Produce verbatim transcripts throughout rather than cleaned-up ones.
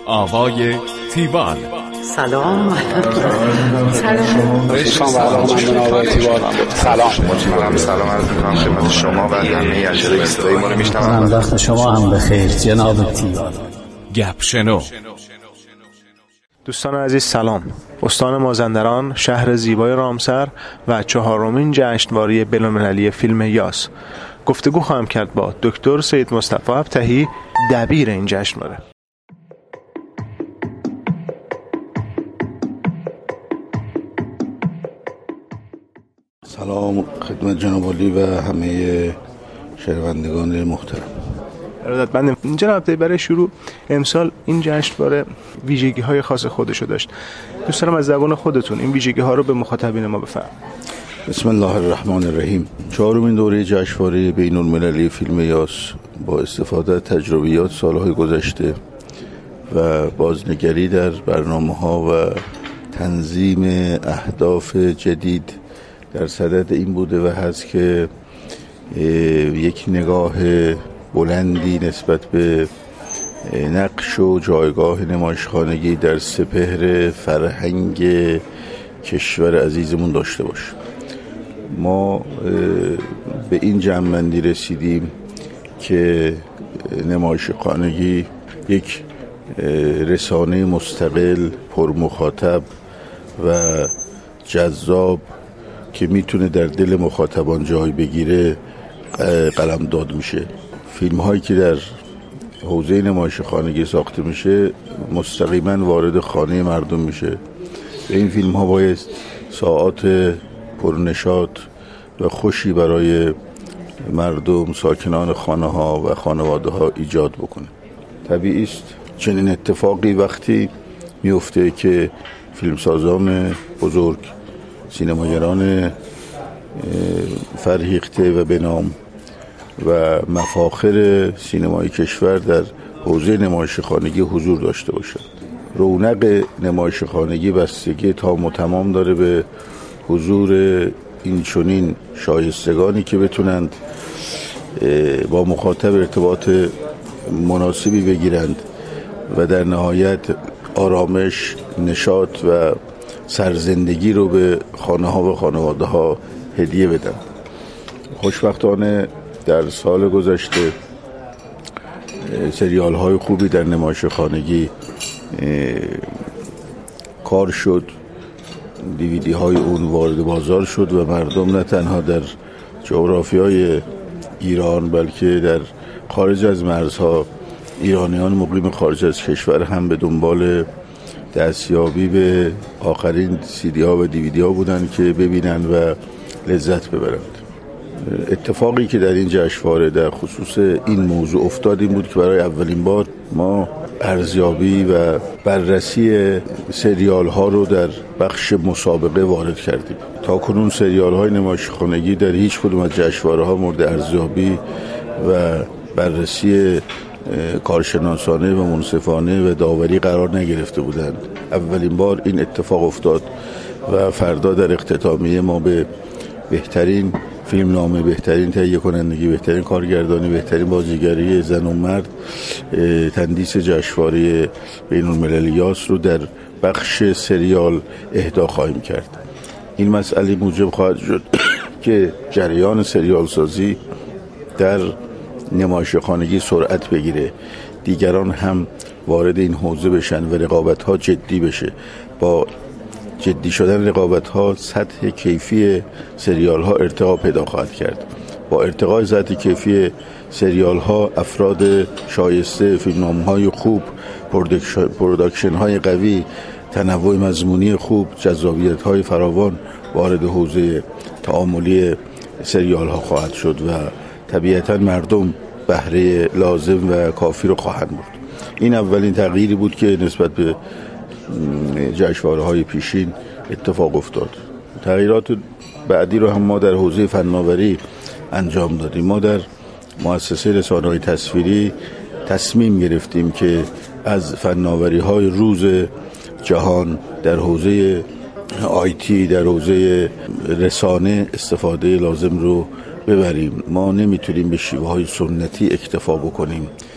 آوای تیوان. سلام. سلام. سلام. مطمئنم سلام عرض می‌کنم خدمت شما و همه اشتراک‌گذارای ما رو می‌شنوم. وقت شما هم بخیر جناب تیوان. گپ شنو. دوستان عزیز سلام. استان مازندران، شهر زیبای رامسر و چهارمین جشنواره بین‌المللی فیلم یاس. گفتگو خواهم کرد با دکتر سید مصطفی ابتهی، دبیر این جشنواره. سلام خدمت جناب عالی و همه شنوندگان محترم. ارادتمندم. جناب ابتهی، برای شروع امسال این جشنواره ویژگی‌های خاص خودشو داشت. دوست دارم از زبان خودتون این ویژگی‌ها رو به مخاطبین ما بفرمایید. بسم الله الرحمن الرحیم. چهارمین دوره جشنواره بین‌المللی فیلم یاس با استفاده از تجربیات سالهای گذشته و بازنگری در برنامه‌ها و تنظیم اهداف جدید در صدد این بوده و هست که یک نگاه بلندی نسبت به نقش و جایگاه نمایشخانگی در سپهر فرهنگ کشور عزیزمون داشته باشه. ما به این جمع‌بندی رسیدیم که نمایشخانگی یک رسانه مستقل، پرمخاطب و جذاب که میتونه در دل مخاطبان جای بگیره قلمداد میشه. فیلم هایی که در حوزه نمایشخانگی ساخته میشه مستقیما وارد خانه مردم میشه. این فیلم ها باید ساعات پرنشاط و خوشی برای مردم، ساکنان خانه ها و خانواده ها ایجاد بکنه. طبیعی است چنین اتفاقی وقتی میفته که فیلمسازان بزرگ، سینماگران فرهیخته و بنام و مفاخر سینمای کشور در حوزه نمایشخانگی حضور داشته باشند. رونق نمایشخانگی بستگی تام و تمام داره به حضور این چنین شایستگانی که بتونند با مخاطب ارتباط مناسبی بگیرند و در نهایت آرامش، نشاط و سرزندگی رو به خانه ها و خانواده ها هدیه بدن. خوشبختانه در سال گذشته سریال های خوبی در نمایشخانگی کار شد، دیویدی های اون وارد بازار شد و مردم نه تنها در جغرافیای ایران بلکه در خارج از مرزها ایرانیان مقیم خارج از کشور هم به دنبال دستیابی به آخرین سیدی ها و دیویدی ها بودن که ببینن و لذت ببرند. اتفاقی که در این جشنواره در خصوص این موضوع افتاد این بود که برای اولین بار ما ارزیابی و بررسی سریال ها رو در بخش مسابقه وارد کردیم. تا کنون سریال های نمایشخانگی در هیچ کدوم از جشنواره ها مورد ارزیابی و بررسی کارشناسانه و منصفانه و داوری قرار نگرفته بودند. اولین بار این اتفاق افتاد و فردا در اختتامیه ما به بهترین فیلم نامه، بهترین تهیه کنندگی، بهترین کارگردانی، بهترین بازیگری زن و مرد تندیس جشنواره بین‌المللی یاس رو در بخش سریال اهدا خواهیم کرد. این مسئله موجب خواهد شد که جریان سریال سازی در نمایشخانگی سرعت بگیره، دیگران هم وارد این حوزه بشن و رقابت ها جدی بشه. با جدی شدن رقابت ها سطح کیفی سریال ها ارتقا پیدا خواهد کرد. با ارتقای سطح کیفی سریال ها افراد شایسته، فیلمنامه های خوب، پروداکشن های قوی، تنوع مضمونی خوب، جذابیت های فراوان وارد حوزه تعاملی سریال ها خواهد شد و طبیعتاً مردم بهره لازم و کافی رو خواهند برد. این اولین تغییری بود که نسبت به جشنواره های پیشین اتفاق افتاد. تغییرات بعدی رو هم ما در حوزه فناوری انجام دادیم. ما در مؤسسه رسانه‌های تصویری تصمیم گرفتیم که از فناوری های روز جهان در حوزه آیتی، در حوزه رسانه استفاده لازم رو ببریم. ما نمیتونیم به شیوه های سنتی اکتفا بکنیم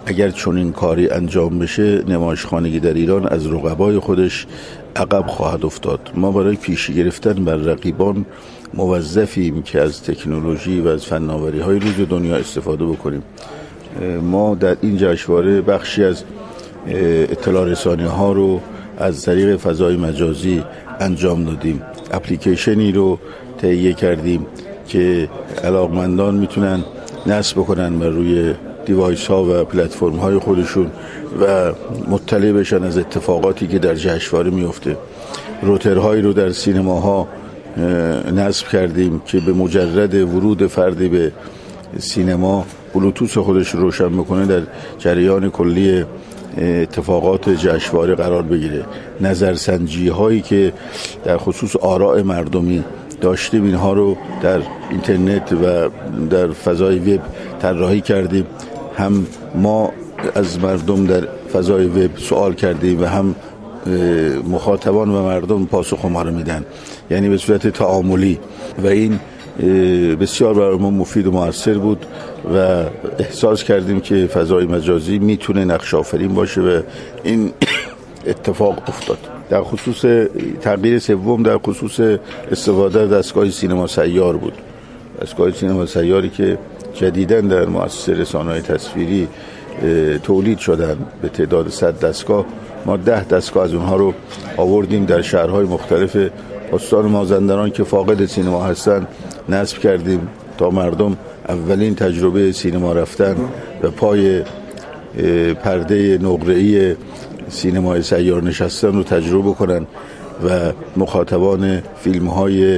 اگر چنین کاری انجام بشه نمایشخانگی در ایران از رقبای خودش عقب خواهد افتاد. ما برای پیشی گرفتن بر رقیبان موظفیم که از تکنولوژی و از فناوری‌های روز دنیا استفاده بکنیم. ما در این جشنواره بخشی از اطلاع رسانی‌ها رو از طریق فضای مجازی انجام دادیم. اپلیکیشنی رو تهیه کردیم که علاقمندان میتونن نصب بکنن بر روی دیوایس ها و پلتفرم های خودشون و مطلع بشن از اتفاقاتی که در جشنواره میفته. روترهایی رو در سینماها نصب کردیم که به مجرد ورود فردی به سینما بلوتوث خودش روشن بکنه در جریان کلی اتفاقات جشنواره قرار بگیره. نظرسنجی هایی که در خصوص آراء مردمی داشتیم اینها رو در اینترنت و در فضای وب طراحی کردیم. هم ما از مردم در فضای وب سوال کردیم و هم مخاطبان و مردم پاسخ ما رو میدن، یعنی به صورت تعاملی، و این بسیار برای ما مفید و مؤثر بود و احساس کردیم که فضای مجازی میتونه نقش آفرین باشه و این اتفاق افتاد. در خصوص تغییر سوم در خصوص استفاده از دستگاه سینما سیار بود. دستگاه سینما سیاری که جدیداً در مؤسسه رسانه‌های تصویری تولید شدن به تعداد صد دستگاه. ما ده دستگاه از اونها رو آوردیم در شهرهای مختلف استان مازندران که فاقد سینما هستن نصب کردیم تا مردم اولین تجربه سینما رفتن و پای پرده نقره‌ای سینمای سیار نشستن رو تجربه کنن و مخاطبان فیلم‌های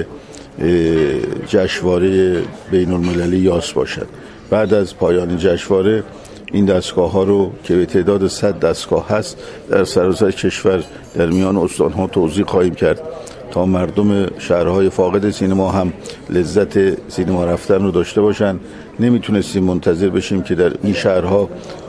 جشنواره بین المللی یاس باشند. بعد از پایان جشنواره این دستگاه ها رو که به تعداد صد دستگاه هست در سراسر کشور در میان استان ها توزیع خواهیم کرد تا مردم شهرهای فاقد سینما هم لذت سینما رفتن رو داشته باشن. نمیتونستیم منتظر بشیم که در این شهرها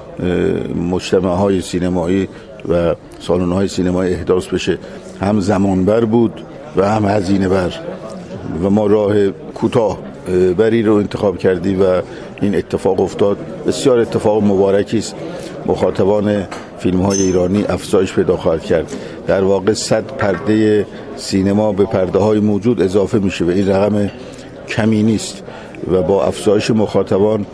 مجتمع های سینمایی و سالن های سینمایی احداث بشه. هم زمانبر بود و هم هزینه بر و ما راه کوتاه بری رو انتخاب کردیم و این اتفاق افتاد. بسیار اتفاق مبارکی است. مخاطبان فیلم های ایرانی افزایش پیدا خواهد کرد. در واقع صد پرده سینما به پرده های موجود اضافه میشه و این رقم کمی نیست و با افزایش مخاطبان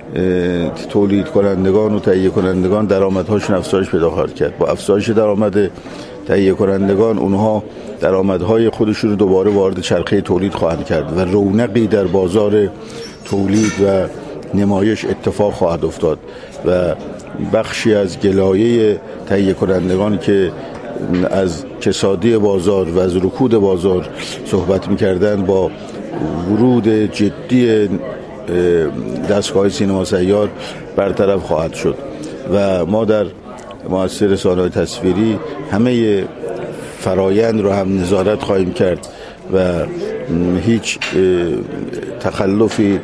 تولید کنندگان و تهیه کنندگان درآمدهاشون افزایش پیدا خواهد کرد. با افزایش درآمد تهیه کنندگان اونها درآمدهای خودشون رو دوباره وارد چرخه تولید خواهند کرد و رونقی در بازار تولید و نمایش اتفاق خواهد افتاد و بخشی از گلایه تهیه کنندگان که از کسادی بازار و از رکود بازار صحبت می‌کردن با ورود جدی دستگاه سینما سیار برطرف خواهد شد و ما در مؤسسه رسانه‌های تصویری همه فرایند رو هم نظارت خواهیم کرد و هیچ تخلفی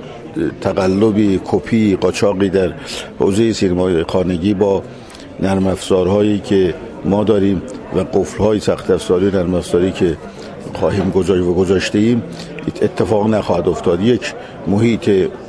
تقلبی کپی قاچاقی در حوزه سینمای خانگی با نرم افزارهایی که ما داریم و قفل‌های سخت افزاری نرم افزاری که خواهیم گذاشت و گذاشته ایم اتفاق نخواهد افتاد. یک محیط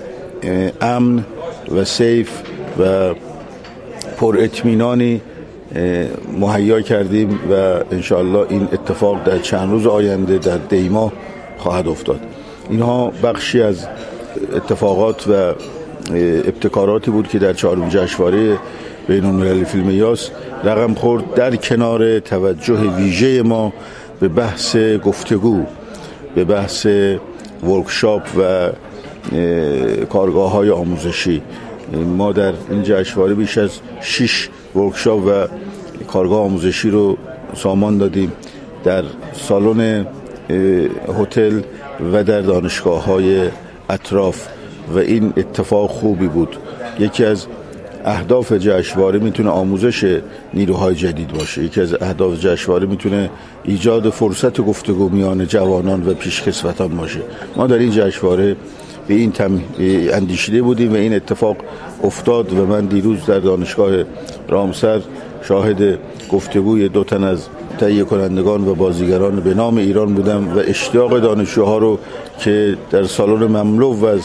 امن و سیف و پر اطمینانی مهیا کردیم و انشاءالله این اتفاق در چند روز آینده در دیما خواهد افتاد. اینها بخشی از اتفاقات و ابتکاراتی بود که در چهارمین جشنواره بین المللی فیلم یاس رقم خورد، در کنار توجه ویژه ما به بحث گفتگو، به بحث ورکشاپ و کارگاه‌های آموزشی. ما در این جشنواره بیش از شش ورکشاپ و کارگاه آموزشی رو سامان دادیم در سالن هتل و در دانشگاه‌های اطراف و این اتفاق خوبی بود. یکی از اهداف جشنواره میتونه آموزش نیروهای جدید باشه. یکی از اهداف جشنواره میتونه ایجاد فرصت گفتگو میان جوانان و پیشکسوتان باشه. ما در این جشنواره به این تم اندیشیده بودیم و این اتفاق افتاد و من دیروز در دانشگاه رامسر شاهد گفتگوی دو تن از تهیه کنندگان و بازیگران به نام ایران بودم و اشتیاق دانشجوها رو که در سالن مملو از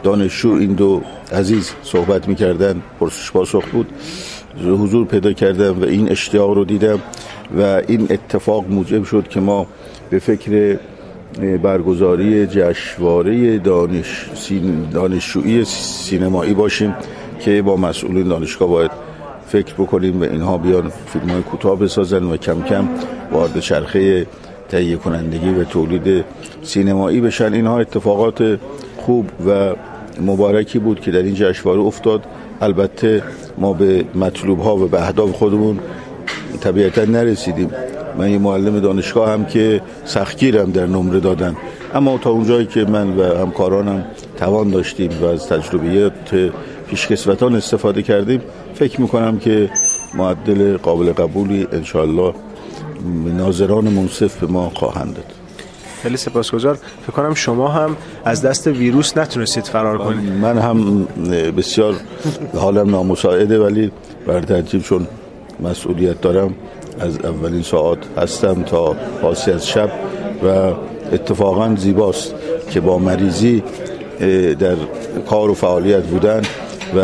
دانشجو این دو عزیز صحبت می‌کردن، پرسش پاسخ بود، حضور پیدا کردم و این اشتیاق رو دیدم و این اتفاق موجب شد که ما به فکر برگزاری جشنواره دانش دانشجویی سینمایی باشیم که با مسئولین دانشگاه باید فکر بکنیم و اینها بیان فیلم‌های کوتاه بسازن و کم کم وارد چرخه تهیه کنندگی و تولید سینمایی بشن. اینها اتفاقات خوب و مبارکی بود که در این جشنواره افتاد. البته ما به مطلوب‌ها و به اهداف خودمون طبیعتا نرسیدیم. من یه معلم دانشگاه هم که سختگیرم در نمره دادن، اما تا اونجایی که من و همکارانم توان داشتیم و از تجربیات پیشکسوتان استفاده کردیم، فکر میکنم که معدل قابل قبولی انشاءالله ناظران منصف به ما خواهند داد. خیلی سپاسگزار. فکر کنم شما هم از دست ویروس نتونستید فرار کنید. من هم بسیار حالم نامساعده، ولی بر ترتیب چون مسئولیت دارم از اولین ساعت هستم تا پاسی از شب و اتفاقا زیباست که با مریضی در کار و فعالیت بودن و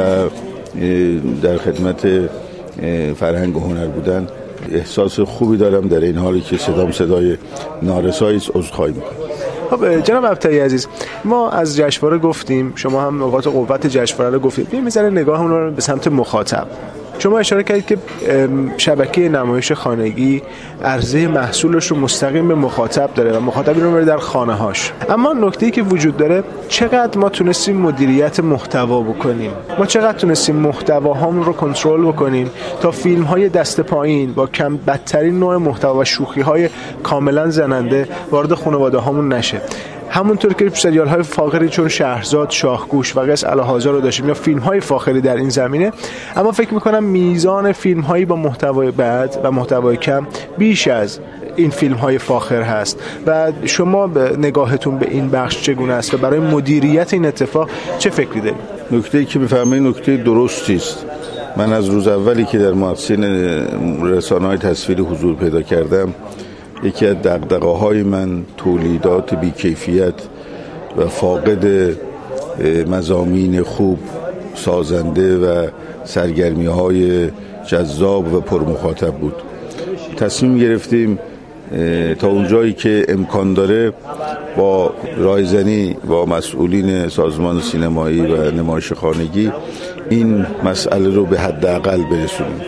در خدمت فرهنگ و هنر بودن. احساس خوبی دارم در این حالی که صدام صدای نارسایی است. عذرخواهی میکنم. خب جناب ابطحی عزیز، ما از جشنواره گفتیم، شما هم نقاط قوت جشنواره رو گفتید. بیایم میذاره نگاهمون رو به سمت مخاطب. شما اشاره کردید که شبکه نمایش خانگی عرضه محصولش رو مستقیم به مخاطب داره و مخاطب رو میره در خانه هاش. اما نکته‌ای که وجود داره، چقدر ما تونستیم مدیریت محتوا بکنیم؟ ما چقدر تونستیم محتواهامون رو کنترل بکنیم تا فیلم‌های دست پایین با کم بدترین نوع محتوا و شوخی‌های کاملا زننده وارد خانواده‌هامون نشه؟ همونطور که سریال‌های فاخری چون شهرزاد، شاهگوش و قص الهازا رو داشتیم یا فیلم‌های فاخری در این زمینه، اما فکر می‌کنم میزان فیلم‌هایی با محتوای بد و محتوای کم بیش از این فیلم‌های فاخر هست و شما به نگاهتون به این بخش چگونه است و برای مدیریت این اتفاق چه فکری دارید؟ نکته‌ای که می‌فرمایید نکته درستی است. من از روز اولی که در مؤسسه رسانه‌های تصویری حضور پیدا کردم، یکی از دغدغه‌های من تولیدات بی‌کیفیت و فاقد مضامین خوب، سازنده و سرگرمی‌های جذاب و پرمخاطب بود. تصمیم گرفتیم تا اونجایی که امکان داره با رایزنی با مسئولین سازمان سینمایی و نمایش خانگی این مسئله رو به حداقل برسونیم.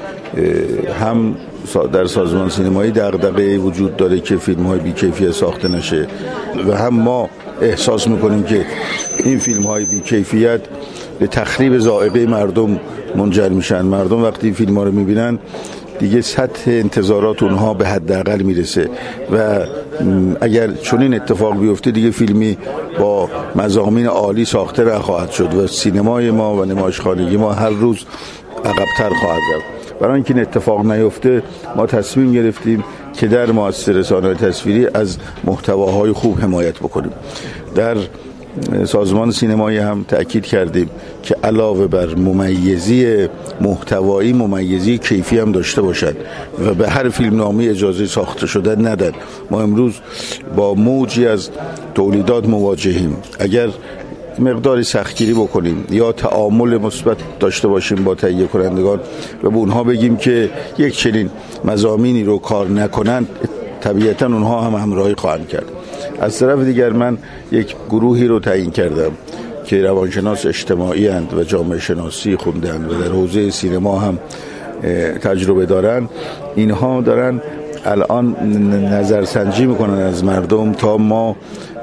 هم در سازمان سینمایی دغدغه وجود داره که فیلم‌های بی‌کیفیت ساخته نشه و هم ما احساس می‌کنیم که این فیلم‌های بی‌کیفیت به تخریب ذائقه مردم منجر میشن. مردم وقتی فیلم‌ها رو می‌بینن دیگه سطح انتظارات اونها به حداقل میرسه و اگر چنین اتفاق بیفته دیگه فیلمی با مضامین عالی ساخته نخواهد شد و سینمای ما و نمایشخانگی ما هر روز عقب‌تر خواهد رفت. برای اینکه این اتفاق نیفته ما تصمیم گرفتیم که در مؤسسه رسانه‌های تصویری از محتواهای خوب حمایت بکنیم. در سازمان سینمایی هم تأکید کردیم که علاوه بر ممیزی محتوایی، ممیزی کیفی هم داشته باشند و به هر فیلمنامه اجازه ساخته شدن ندن. ما امروز با موجی از تولیدات مواجهیم. اگر مقداری سختگیری بکنیم یا تعامل مثبت داشته باشیم با تهیه کنندگان و به اونها بگیم که یک چنین مضامینی رو کار نکنند، طبیعتا اونها هم همراهی خواهند کرد. از طرف دیگر من یک گروهی رو تعیین کردم که روانشناس اجتماعی اند و جامعه شناسی خوندن و در حوزه سینما هم تجربه دارن. اینها دارن الان نظرسنجی میکنن از مردم تا ما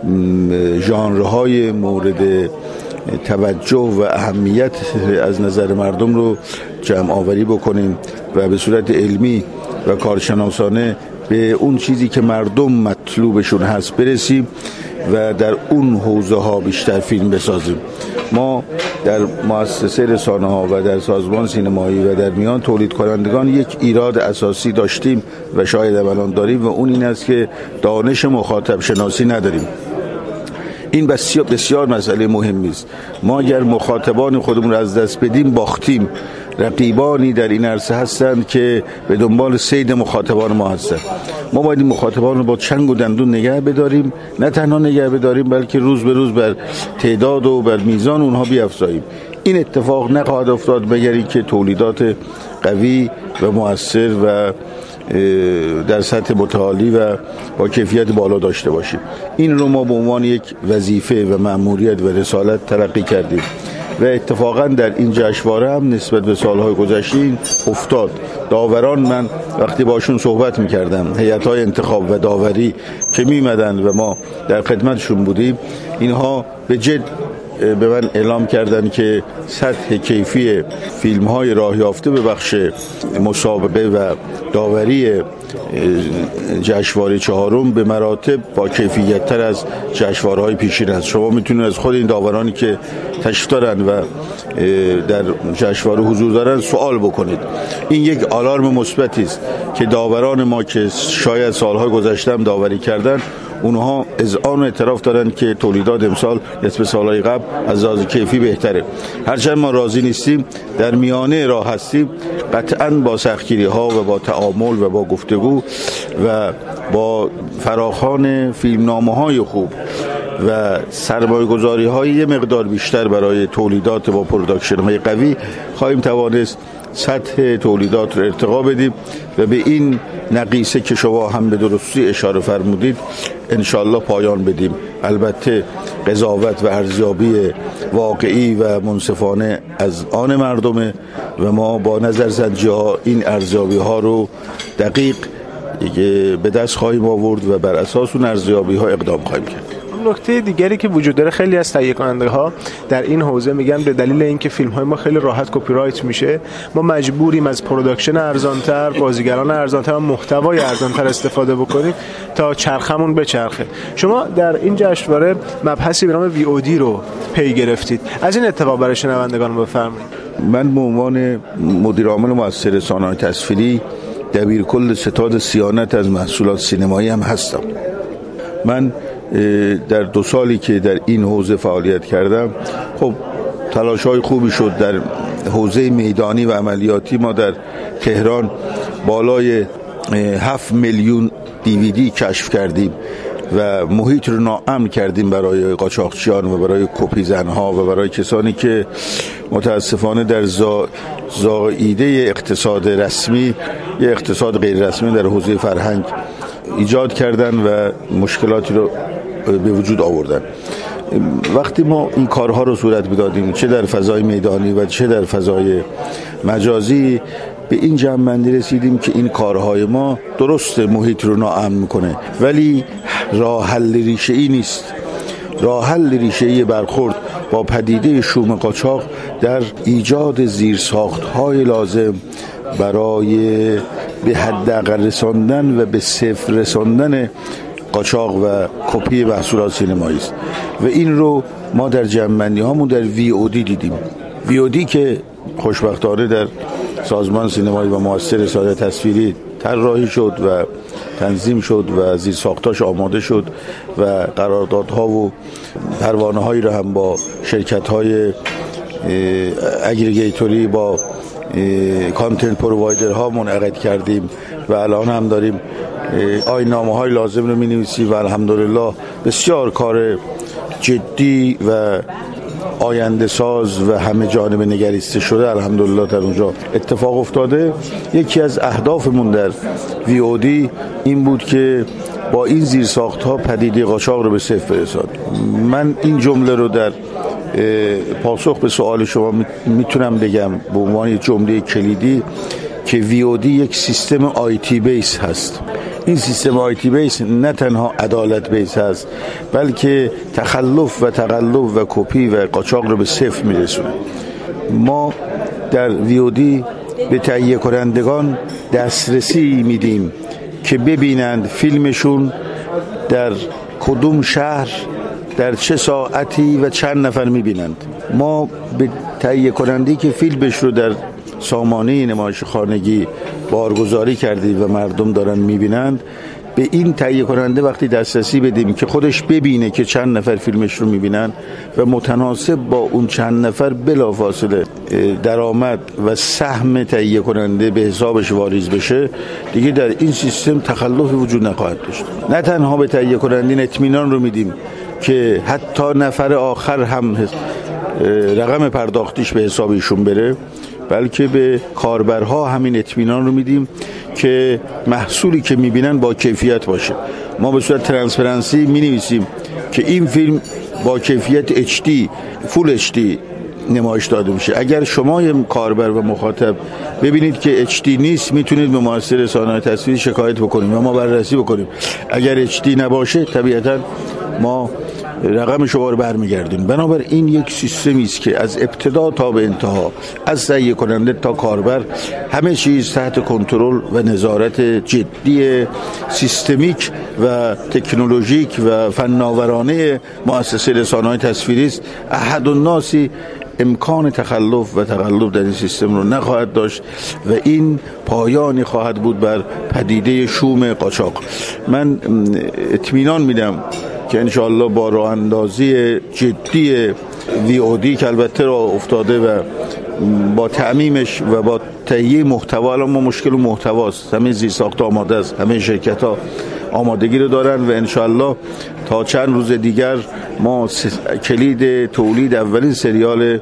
ژانرهای مورد توجه و اهمیت از نظر مردم رو جمع آوری بکنیم و به صورت علمی و کارشناسانه به اون چیزی که مردم مطلوبشون هست برسیم و در اون حوزه ها بیشتر فیلم بسازیم. ما در مؤسسه رسانه ها و در سازمان سینمایی و در میان تولید کنندگان یک ایراد اساسی داشتیم و شاید الان داریم و اون این است که دانش مخاطب شناسی نداریم. این بسیار بسیار مسئله مهمی است. ما اگر مخاطبان خودمون رو از دست بدیم باختیم. رقیبانی در این عرصه هستند که به دنبال صید مخاطبان ما هستند. ما باید این مخاطبان رو با چنگ و دندون نگه بداریم، نه تنها نگه بداریم بلکه روز به روز بر تعداد و بر میزان اونها بیفزاییم. این اتفاق نخواهد افتاد مگر اینکه تولیدات قوی و مؤثر و در سطح متعالی و با کیفیت بالا داشته باشیم. این رو ما به عنوان یک وظیفه و مأموریت و رسالت تلقی کردیم و اتفاقا در این جشنواره هم نسبت به سالهای گذشته افتاد. داوران، من وقتی باشون صحبت میکردم، هیئت‌های انتخاب و داوری که میمدن و ما در خدمتشون بودیم، اینها به جد به من اعلام کردن که سطح کیفی فیلم‌های راه یافته به بخش مسابقه و داوری جشنواره چهارم به مراتب با کیفیت‌تر از جشنواره‌های پیشین است. شما میتونید از خود این داورانی که تشریف دارن و در جشنواره حضور دارن سوال بکنید. این یک آلارم مثبتی است که داوران ما که شاید سال‌های گذشته هم داوری کردن، اونها اذعان و اعتراف دارن که تولیدات امسال نسبت سالهای قبل از لحاظ کیفی بهتره. هرچند ما راضی نیستیم، در میانه راه هستیم، قطعاً با سختگیری ها و با تعامل و با گفتگو و با فراخوان فیلمنامه های خوب و سرمایه گذاری های یه مقدار بیشتر برای تولیدات با پروداکشن های قوی خواهیم توانست سطح تولیدات رو ارتقا بدیم و به این نقیصه که شما هم به درستی اشاره فرمودید انشالله پایان بدیم. البته قضاوت و ارزیابی واقعی و منصفانه از آن مردمه و ما با نظرسنجی ها این ارزیابی ها رو دقیق به دست خواهیم آورد و بر اساس اون ارزیابی ها اقدام خواهیم کرد. نکته دیگری که وجود داره، خیلی از تهیه کننده ها در این حوزه میگن به دلیل اینکه فیلم های ما خیلی راحت کپی رایت میشه، ما مجبوریم از پروداکشن ارزانتر، بازیگران ارزانتر و محتوای ارزانتر استفاده بکنیم تا چرخمون بچرخه. شما در این جشنواره مبحثی به نام وی او دی رو پی گرفتید. از این اتفاق برای شنوندگان بفرمایید. من به عنوان مدیر عامل مؤثر صنایع تصویری دبیرکل ستاد صیانت از محصولات سینمایی هم هستم. من در دو سالی که در این حوزه فعالیت کردم، خب تلاش‌های خوبی شد. در حوزه میدانی و عملیاتی ما در تهران بالای هفت میلیون دیویدی کشف کردیم و محیط رو ناامن کردیم برای قاچاقچیان و برای کپی زنها و برای کسانی که متاسفانه در زا... زائیده اقتصاد رسمی یا اقتصاد غیر رسمی در حوزه فرهنگ ایجاد کردن و مشکلاتی رو به وجود آوردن. وقتی ما این کارها رو صورت بدادیم، چه در فضای میدانی و چه در فضای مجازی، به این جمع‌بندی رسیدیم که این کارهای ما درست محیط رو ناامن میکنه، ولی راه حل ریشه‌ای نیست. راه حل ریشه‌ای برخورد با پدیده شوم قاچاق در ایجاد زیرساخت‌های لازم برای به حداقل رساندن و به صفر رساندن قاچاق و کپی محصولات سینمایی است و این رو ما در جمع‌بندی هامون در وی او دی دیدیم. وی او دی که خوشبختانه در سازمان سینمایی و مؤثر صنایع تصویری طراحی شد و تنظیم شد و زیرساختاش آماده شد و قراردادها و پروانه‌هایی رو هم با شرکت‌های اگریگیتوری با کانتنت پرووایدرها منعقد کردیم و الان هم داریم آیین‌نامه های لازم رو می‌نویسیم و الحمدلله بسیار کار جدی و آینده ساز و همه جانبه نگریسته شده الحمدلله در اونجا اتفاق افتاده. یکی از اهدافمون در وی او دی این بود که با این زیرساخت‌ها پدیده قاچاق رو به صفر برساند. من این جمله رو در پاسخ به سوال شما میتونم بگم به عنوان جمله کلیدی که وی او دی یک سیستم آی تی بیس هست. این سیستم آی تی بیس نه تنها عدالت بیس هست بلکه تخلف و تقلب و کپی و قاچاق رو به صفر میرسونه. ما در وی او دی به تهیه کنندگان دسترسی میدیم که ببینند فیلمشون در کدوم شهر در چه ساعتی و چند نفر میبینند. ما به تهیه کنندی که فیلمش رو در سامانه نمایش خانگی بارگذاری کردیم و مردم دارن میبینند، به به این تهیه کننده وقتی دسترسی بدیم که خودش ببینه که چند نفر فیلمش رو میبینن و متناسب با اون چند نفر بلافاصله درآمد و سهم تهیه کننده به حسابش واریز بشه، دیگه در این سیستم تخلفی وجود نخواهد داشت. نه تنها به تهیه کننده اطمینان رو میدیم که حتی نفر آخر هم رقم پرداختیش به حساب ایشون بره، بلکه به کاربرها همین اطمینان رو میدیم که محصولی که میبینن با کیفیت باشه. ما به صورت ترانسپرنسی مینویسیم که این فیلم با کیفیت اچ دی، فول اچ دی نمایش داده میشه. اگر شما کاربر و مخاطب ببینید که اچ دی نیست، میتونید به مؤسسه رسانه‌های تصویری شکایت بکنیم و ما بررسی بکنیم. اگر اچ دی نباشه طبیعتاً ما رقم شما رو برمیگردیم. بنابراین یک سیستمی است که از ابتدا تا به انتها، از تهیه کننده تا کاربر، همه چیز تحت کنترل و نظارت جدی سیستمیک و تکنولوژیک و فناورانه مؤسسه رسانه‌های تصویری است. احد الناسی امکان تخلف و تقلب در این سیستم رو نخواهد داشت و این پایانی خواهد بود بر پدیده شوم قاچاق. من اطمینان میدم که انشاءالله با راه اندازی جدی وی او دی که البته راه افتاده و با تعمیمش و با تهیه محتوا، الان ما مشکل محتواست، همه زیرساخت آماده است، همه شرکت ها آمادگی رو دارن و انشاءالله تا چند روز دیگر ما کلید تولید اولین سریال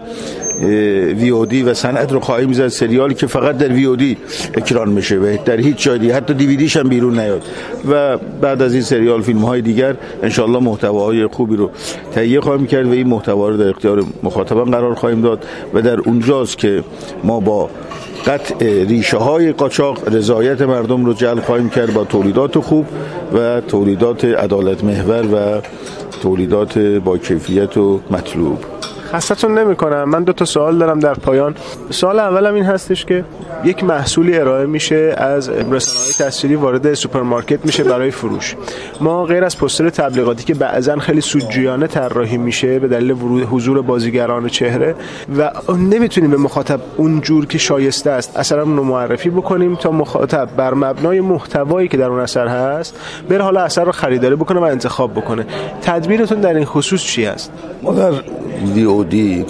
وی او دی و صنعت رو خواهیم زد، سریالی که فقط در وی او دی اکران میشه و در هیچ جای دیگه، حتی دیویدیش هم بیرون نیاد. و بعد از این سریال فیلم های دیگر انشالله محتواهای خوبی رو تهیه خواهیم کرد و این محتوا رو در اختیار مخاطبان قرار خواهیم داد و در اونجاست که ما با قطع ریشه های قاچاق رضایت مردم رو جلب خواهیم کرد با تولیدات خوب و تولیدات عدالت محور و تولیدات با کیفیت و مطلوب. خستتون نمی کنم. من دو تا سوال دارم در پایان. سوال اولم این هستش که یک محصولی ارائه میشه از رسانه‌های تصویری، وارد سوپرمارکت میشه برای فروش. ما غیر از پوستر تبلیغاتی که بعضن خیلی سودجویانه طراحی میشه به دلیل حضور بازیگران چهره و نمیتونیم به مخاطب اون جور که شایسته است اثرمون رو معرفی بکنیم تا مخاطب بر مبنای محتوایی که در اون اثر هست بره حالا اثر رو خریداری بکنه و انتخاب بکنه. تدبیرتون در این خصوص چی است؟ ما در وی او دی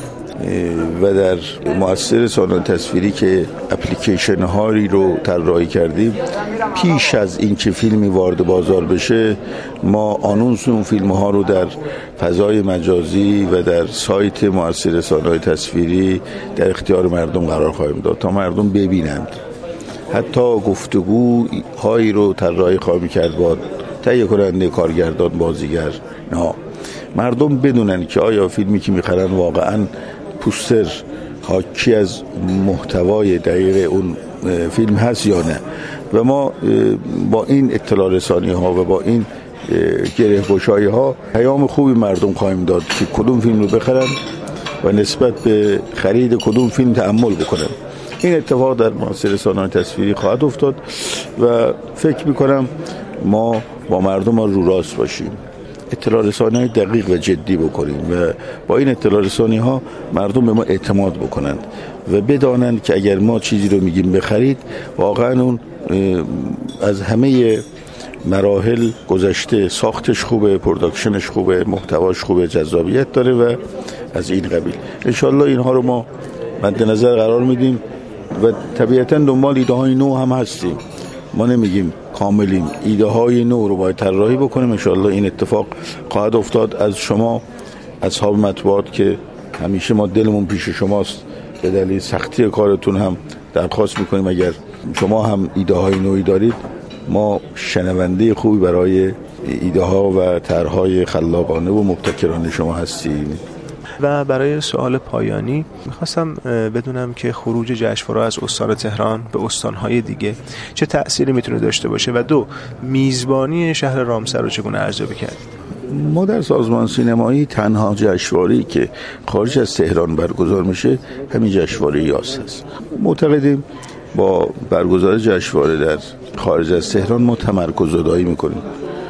و در مؤسسه رسانه‌های تصویری که اپلیکیشن هایی رو طراحی کردیم، پیش از اینکه فیلمی وارد بازار بشه ما آنونس اون فیلم ها رو در فضای مجازی و در سایت مؤسسه رسانه‌های تصویری در اختیار مردم قرار خواهیم داد تا مردم ببینند. حتی گفتگوهایی رو طراحی خواهیم کرد با تهیه کننده، کارگردان، بازیگر، نه مردم بدونن که آیا فیلمی که میخرن واقعا پوستر حاکی از محتوای دقیق اون فیلم هست یا نه. و ما با این اطلاع رسانی ها و با این گره گشایی ها پیام خوبی مردم خواهیم داد که کدوم فیلم رو بخرن و نسبت به خرید کدوم فیلم تأمل بکنن. این اتفاق در مؤسسه رسانه‌های تصویری خواهد افتاد و فکر میکنم ما با مردم رو راست باشیم، اطلاع رسانی دقیق و جدی بکنیم و با این اطلاع رسانی ها مردم به ما اعتماد بکنند و بدانند که اگر ما چیزی رو میگیم بخرید واقعا اون از همه مراحل گذشته، ساختش خوبه، پروداکشنش خوبه، محتواش خوبه، جذابیت داره و از این قبیل. انشالله اینها رو ما مد نظر قرار میدیم و طبیعتا دنبال ایده های نو هم هستیم. ما نمیگیم کاملیم، ایده های نو رو باید طراحی بکنیم. انشالله این اتفاق خواهد افتاد. از شما اصحاب مطبوعات که همیشه ما دلمون پیش شماست، به دلیل سختی کارتون هم درخواست میکنیم اگر شما هم ایده های نوی دارید ما شنونده خوبی برای ایده ها و طرح‌های خلاقانه و مبتکرانه شما هستیم. و برای سوال پایانی میخواستم بدونم که خروج جشنواره از استان تهران به استانهای دیگه چه تأثیری میتونه داشته باشه و دو، میزبانی شهر رامسر رو چگونه ارزیابی کردید؟ ما در سازمان سینمایی تنها جشنواره‌ای که خارج از تهران برگزار میشه همین جشنواره یاس هست. معتقدیم با برگزار جشنواره در خارج از تهران ما تمرکز زدایی میکنیم،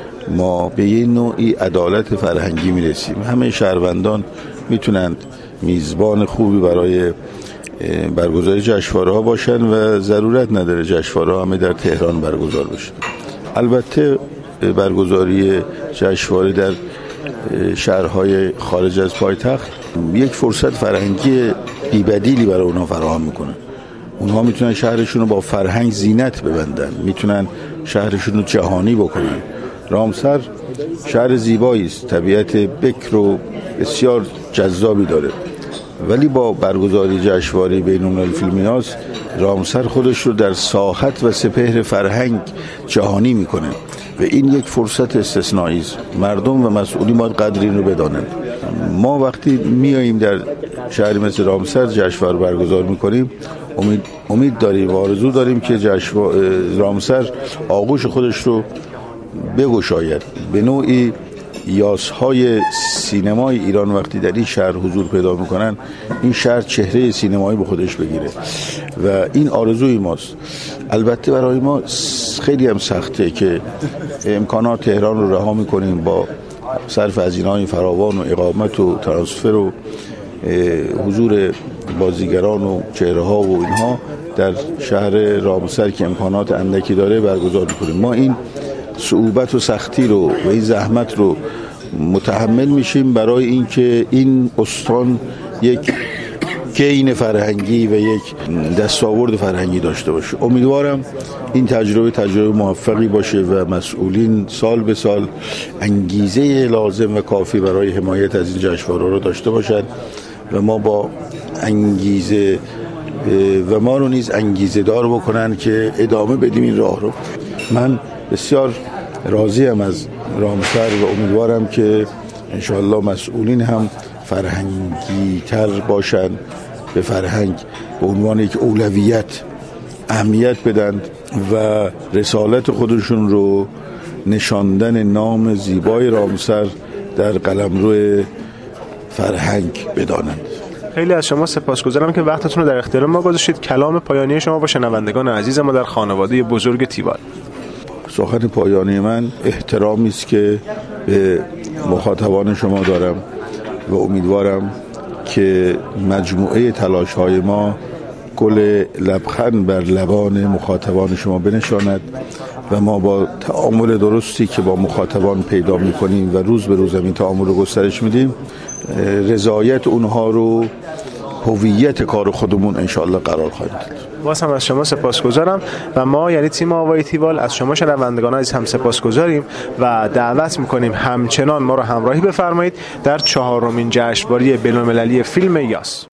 ما به یه نوعی عدالت فرهنگی میرسیم. همه شهروندان میتونند میزبان خوبی برای برگزاری جشنواره ها باشن و ضرورت نداره جشنواره ها همه در تهران برگزار بشه. البته برگزاری جشنواره در شهرهای خارج از پایتخت یک فرصت فرهنگی بی‌بدیلی برای اونها فراهم میکنه. اونها میتونن شهرشون رو با فرهنگ زینت ببندن، میتونن شهرشون رو جهانی بکنن. رامسر شهر زیبایی است، طبیعت بکر و بسیار جذابی داره، ولی با برگزاری جشنواره بین‌المللی فیلم یاس رامسر خودش رو در ساحت و سپهر فرهنگ جهانی میکنه و این یک فرصت استثنایی است. مردم و مسئولین باید قدر این رو بدانند. ما وقتی میاییم در شهری مثل رامسر جشنواره برگزار میکنیم، امید امید داریم و آرزو داریم که جشنواره رامسر آغوش خودش رو بگشاید. به نوعی یاس‌های سینمای ایران وقتی در این شهر حضور پیدا میکنن، این شهر چهره سینمایی به خودش بگیره و این آرزوی ماست. البته برای ما خیلی هم سخته که امکانات تهران رو رها میکنیم با صرف هزینه‌های فراوان و اقامت و ترانسفر و حضور بازیگران و چهره‌ها و اینها در شهر رامسر که امکانات اندکی داره برگزار میکنیم. ما این صعوبت و سختی رو و این زحمت رو متحمل میشیم برای اینکه این استان یک گین فرهنگی و یک دستاورد فرهنگی داشته باشه. امیدوارم این تجربه تجربه موفقی باشه و مسئولین سال به سال انگیزه لازم و کافی برای حمایت از این جشنواره رو داشته باشند و ما با انگیزه و ما رو نیز انگیزه دار بکنن که ادامه بدیم این راه رو. من بسیار راضیم از رامسر و امیدوارم که انشاءالله مسئولین هم فرهنگی تر باشن، به فرهنگ به عنوان یک اولویت اهمیت بدن و رسالت خودشون رو نشاندن نام زیبای رامسر در قلمرو فرهنگ بدانند. خیلی از شما سپاسگزارم که وقتتون رو در اختیار ما گذاشتید. کلام پایانی شما با شنوندگان عزیز ما در خانواده بزرگ تیوال. سخن پایانی من احترامی است که به مخاطبان شما دارم و امیدوارم که مجموعه تلاش‌های ما گل لبخند بر لبان مخاطبان شما بنشاند و ما با تعامل درستی که با مخاطبان پیدا می‌کنیم و روز به روز این تعامل رو گسترش میدیم، رضایت اونها رو هویت کار خودمون انشاءالله قرار خواهید داد. باز هم از شما سپاسگزارم و ما یعنی تیم آوای تیوال از شما شنوندگان عزیز هم سپاسگزاریم و دعوت میکنیم همچنان ما رو همراهی بفرمایید در چهارمین جشنواره بین‌المللی فیلم یاس.